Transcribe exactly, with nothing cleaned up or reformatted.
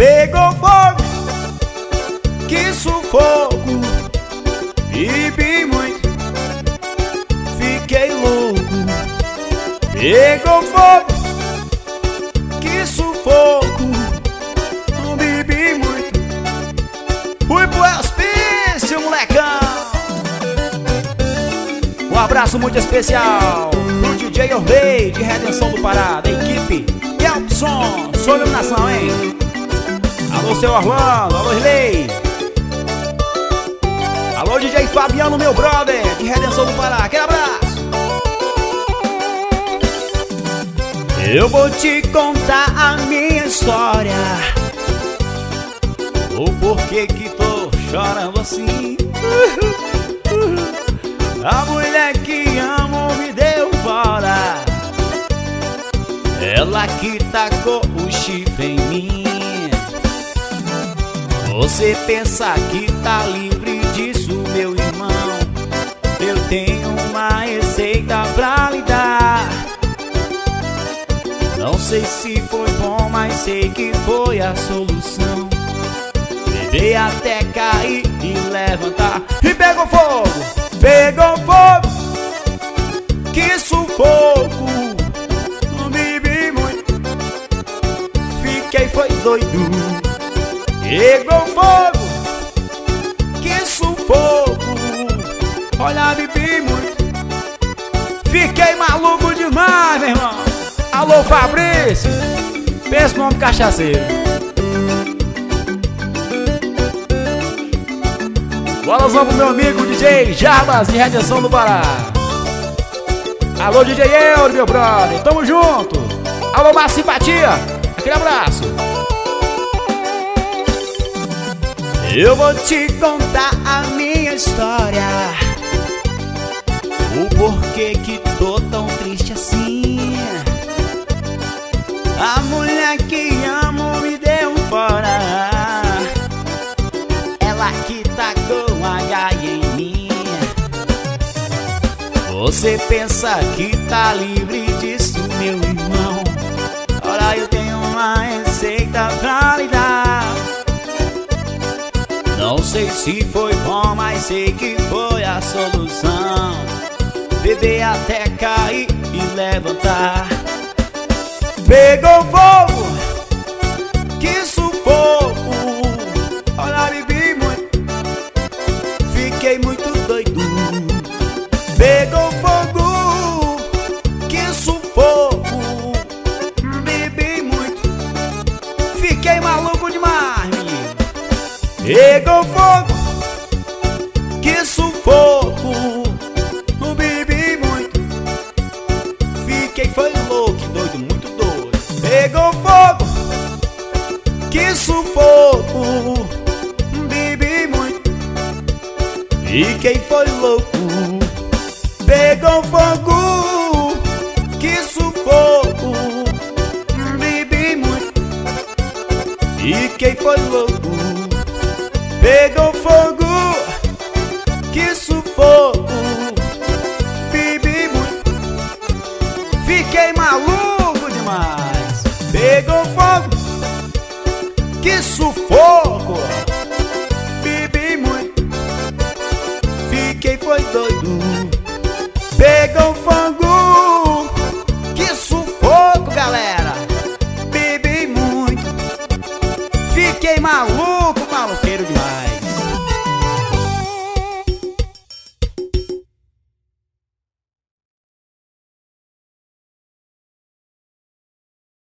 Pegou fogo, que sufoco. Bebi muito, fiquei louco. Pegou fogo, que sufoco. Não bebi muito, fui pro hospício, molecão. Um abraço muito especial pro D J Orley de Redenção do Pará, da equipe Elton, sua iluminação, hein? Alô, seu Orlando, alô, Orley. Alô, D J Fabiano, meu brother, de Redenção do Pará, aquele abraço. Eu vou te contar a minha história, o porquê que tô chorando assim. A mulher que amo me deu fora, ela que tacou o chifre em mim. Você pensa que tá livre disso, meu irmão? Eu tenho uma receita pra lhe dar. Não sei se foi bom, mas sei que foi a solução. Beber até cair e levantar. E pegou fogo, pegou fogo, que sufoco. Não bebi muito, fiquei foi doido. Pegou fogo, que sufoco. Olha, bebi muito, fiquei maluco demais, meu irmão. Alô, Fabrício, pensa no nome cachaceiro. Bolazão pro meu amigo D J Jarbas de Redenção do Pará. Alô, D J Euro, meu brother, tamo junto. Alô, Massa Simpatia, aquele abraço. Eu vou te contar a minha história, o porquê que tô tão triste assim. A mulher que amo me deu fora, ela que tacou um H em mim. Você pensa que tá livre disso, meu irmão? Olha, eu tenho uma receita pra lhe dar. Não sei se foi bom, mas sei que foi a solução. Beber até cair e levantar. Pegou fogo, que sufoco. Olha, bebi muito, fiquei muito doido. Pegou fogo, que sufoco. Bebi muito, fiquei maluco demais, menino. Pegou fogo, que sufoco. Não bebi muito, fiquei foi louco, doido, muito doido. Pegou fogo, que sufoco. Bebi muito, fiquei foi louco. Pegou fogo, que sufoco. Bebi muito, fiquei foi louco. Pegou fogo, que sufoco. Bebi muito, fiquei maluco demais. Pegou fogo, que sufoco. Bebi muito, fiquei foi doido. Pegou fogo, que sufoco, galera. Bebi muito, fiquei maluco, maloqueiro demais.